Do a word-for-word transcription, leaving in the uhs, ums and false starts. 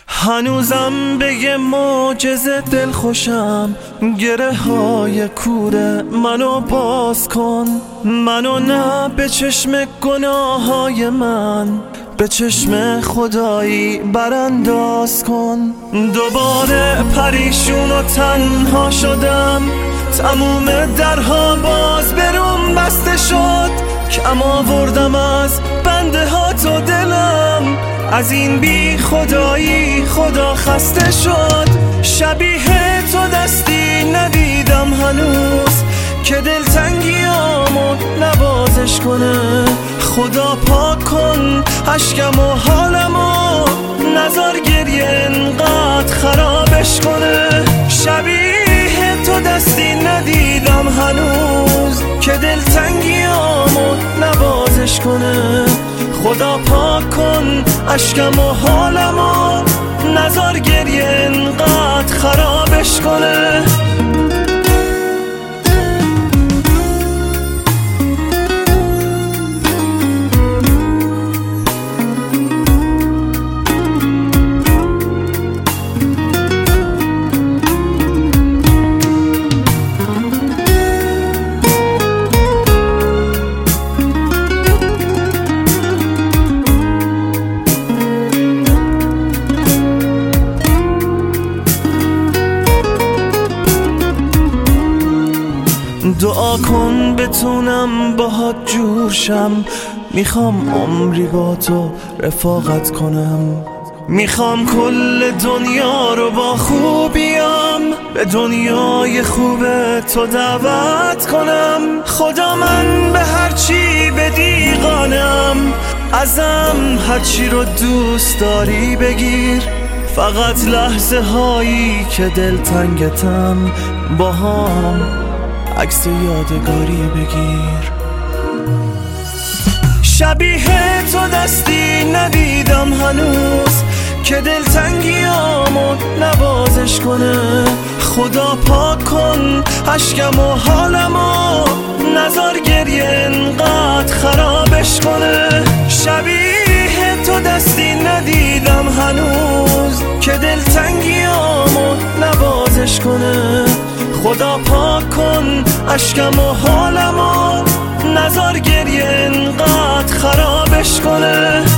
هنوزم به یه معجزه دل خوشم، گره های کوره منو باز کن، منو نه به چشم گناه های من، به چشم خدایی برانداز کن. دوباره پریشون و تنها شدم، تموم درها باز بروم بسته شد، کم آوردم از بنده ها تو دلم، از این بی خدایی خدا خسته شد. شبیه تو دستی ندیدم هنوز که دلتنگیامو نوازش کنه، خدا پاک کن اشکم و حالمو، نزار گریه انقدر خرابش کنه. شبیه تو دستی ندیدم هنوز که دلتنگیامو نوازش کنه، خدا پاک کن اشکم و حالمو، نزار گریه انقدر خرابش کنه. دعا کن بتونم باهات جور شم، میخوام عمری با تو رفاقت کنم، میخوام کل دنیا رو با خوبیام به دنیای خوب تو دعوت کنم. خدا من به هرچی بدی قانم، ازم هرچی رو دوست داری بگیر، فقط لحظه هایی که دلتنگتم با هم عکس یادگاری بگیر. شبیه تو دستی ندیدم هنوز که دلتنگیامو نوازش کنه، خدا پاک کن اشکم و حالمو، نزار گریه انقدر خرابش کنه. شبیه تو دستی ندیدم هنوز که دلتنگیامو نوازش کنه، خدا پاک کن اشکم و حالمو، نزار گریه انقدر خرابش کنه.